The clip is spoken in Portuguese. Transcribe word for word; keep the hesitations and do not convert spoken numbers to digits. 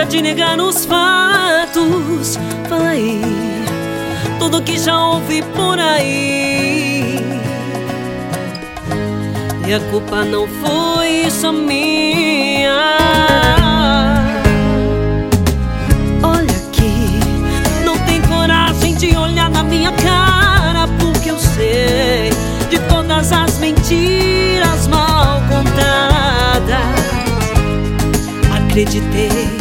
de negar os fatos. Fala aí tudo que já ouvi por aí, e a culpa não foi só minha. Olha aqui, não tem coragem de olhar na minha cara, porque eu sei de todas as mentiras mal contadas. Acreditei